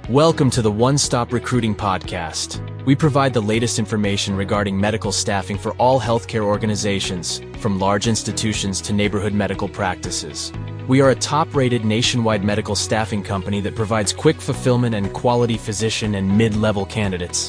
Welcome to the One Stop Recruiting Podcast. We provide the latest information regarding medical staffing for all healthcare organizations, from large institutions to neighborhood medical practices. We are a top-rated nationwide medical staffing company that provides quick fulfillment and quality physician and mid-level candidates.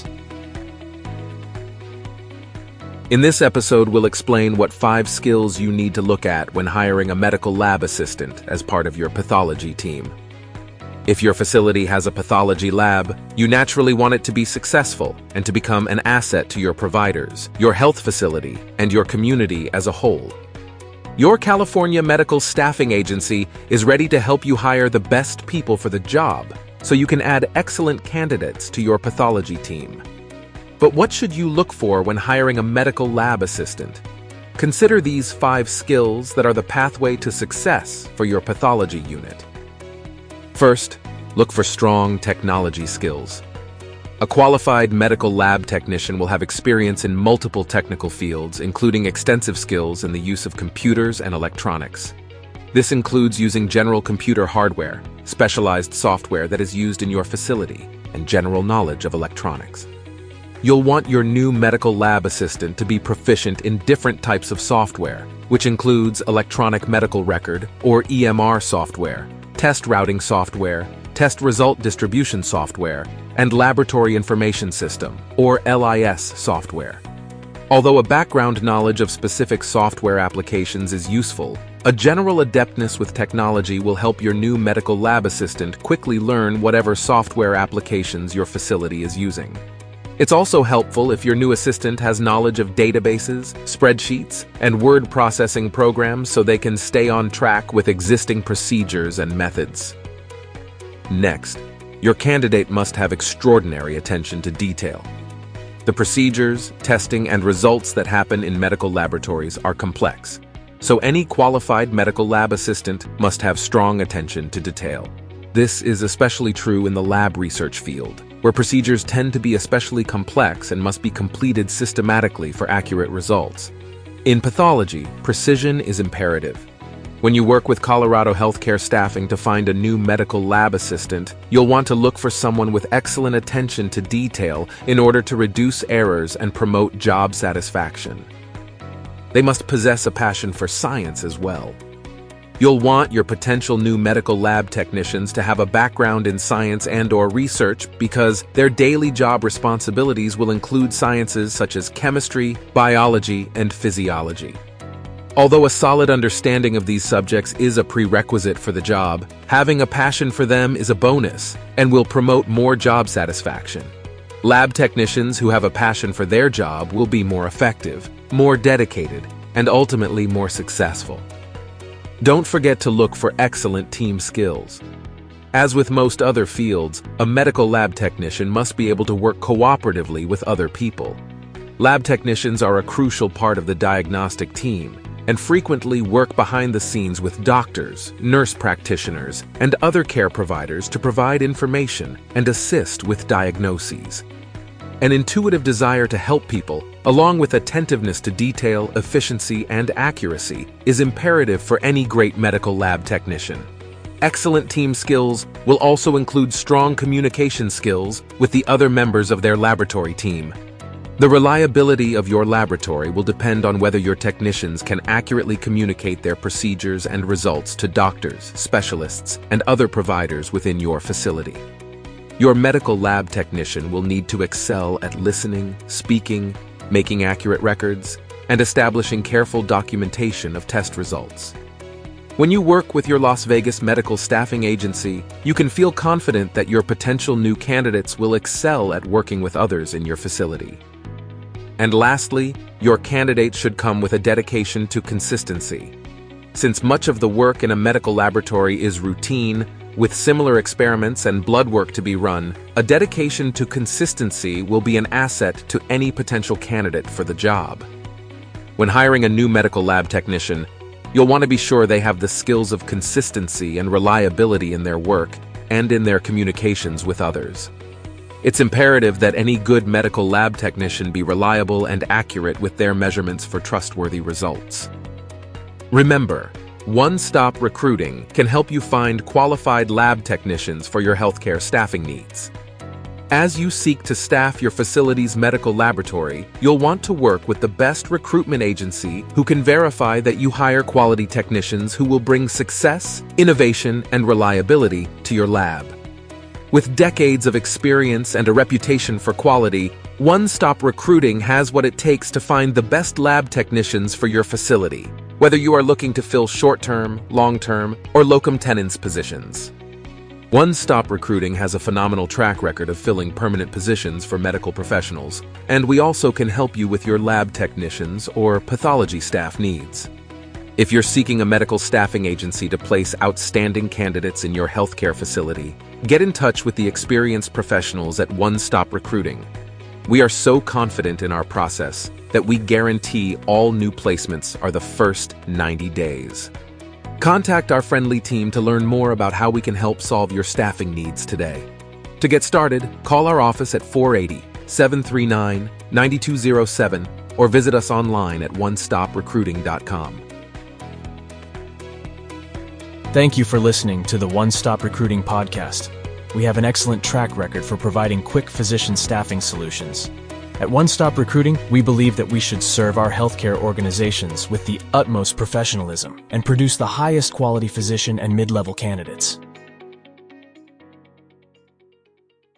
In this episode, we'll explain what 5 skills you need to look at when hiring a medical lab assistant as part of your pathology team. If your facility has a pathology lab, you naturally want it to be successful and to become an asset to your providers, your health facility, and your community as a whole. Your California Medical Staffing Agency is ready to help you hire the best people for the job, so you can add excellent candidates to your pathology team. But what should you look for when hiring a medical lab assistant? Consider these 5 skills that are the pathway to success for your pathology unit. First, look for strong technology skills. A qualified medical lab technician will have experience in multiple technical fields, including extensive skills in the use of computers and electronics. This includes using general computer hardware, specialized software that is used in your facility, and general knowledge of electronics. You'll want your new medical lab assistant to be proficient in different types of software, which includes electronic medical record, or EMR software, test routing software, test result distribution software, and laboratory information system, or LIS software. Although a background knowledge of specific software applications is useful, a general adeptness with technology will help your new medical lab assistant quickly learn whatever software applications your facility is using. It's also helpful if your new assistant has knowledge of databases, spreadsheets, and word processing programs so they can stay on track with existing procedures and methods. Next, your candidate must have extraordinary attention to detail. The procedures, testing, and results that happen in medical laboratories are complex, so any qualified medical lab assistant must have strong attention to detail. This is especially true in the lab research field, where procedures tend to be especially complex and must be completed systematically for accurate results. In pathology, precision is imperative. When you work with Colorado Healthcare Staffing to find a new medical lab assistant, you'll want to look for someone with excellent attention to detail in order to reduce errors and promote job satisfaction. They must possess a passion for science as well. You'll want your potential new medical lab technicians to have a background in science and/or research because their daily job responsibilities will include sciences such as chemistry, biology, and physiology. Although a solid understanding of these subjects is a prerequisite for the job, having a passion for them is a bonus and will promote more job satisfaction. Lab technicians who have a passion for their job will be more effective, more dedicated, and ultimately more successful. Don't forget to look for excellent team skills. As with most other fields, a medical lab technician must be able to work cooperatively with other people. Lab technicians are a crucial part of the diagnostic team and frequently work behind the scenes with doctors, nurse practitioners, and other care providers to provide information and assist with diagnoses. An intuitive desire to help people, along with attentiveness to detail, efficiency, and accuracy, is imperative for any great medical lab technician. Excellent team skills will also include strong communication skills with the other members of their laboratory team. The reliability of your laboratory will depend on whether your technicians can accurately communicate their procedures and results to doctors, specialists, and other providers within your facility. Your medical lab technician will need to excel at listening, speaking, making accurate records, and establishing careful documentation of test results. When you work with your Las Vegas Medical Staffing Agency, you can feel confident that your potential new candidates will excel at working with others in your facility. And lastly, your candidate should come with a dedication to consistency. Since much of the work in a medical laboratory is routine, with similar experiments and blood work to be run, a dedication to consistency will be an asset to any potential candidate for the job. When hiring a new medical lab technician, you'll want to be sure they have the skills of consistency and reliability in their work and in their communications with others. It's imperative that any good medical lab technician be reliable and accurate with their measurements for trustworthy results. Remember, One Stop Recruiting can help you find qualified lab technicians for your healthcare staffing needs. As you seek to staff your facility's medical laboratory, you'll want to work with the best recruitment agency who can verify that you hire quality technicians who will bring success, innovation, and reliability to your lab. With decades of experience and a reputation for quality, One Stop Recruiting has what it takes to find the best lab technicians for your facility, whether you are looking to fill short-term, long-term, or locum tenens positions. One Stop Recruiting has a phenomenal track record of filling permanent positions for medical professionals, and we also can help you with your lab technicians or pathology staff needs. If you're seeking a medical staffing agency to place outstanding candidates in your healthcare facility, get in touch with the experienced professionals at One Stop Recruiting. We are so confident in our process that we guarantee all new placements are the first 90 days. Contact our friendly team to learn more about how we can help solve your staffing needs today. To get started, call our office at 480-739-9207 or visit us online at onestoprecruiting.com. Thank you for listening to the One Stop Recruiting podcast. We have an excellent track record for providing quick physician staffing solutions. At One Stop Recruiting, we believe that we should serve our healthcare organizations with the utmost professionalism and produce the highest quality physician and mid-level candidates.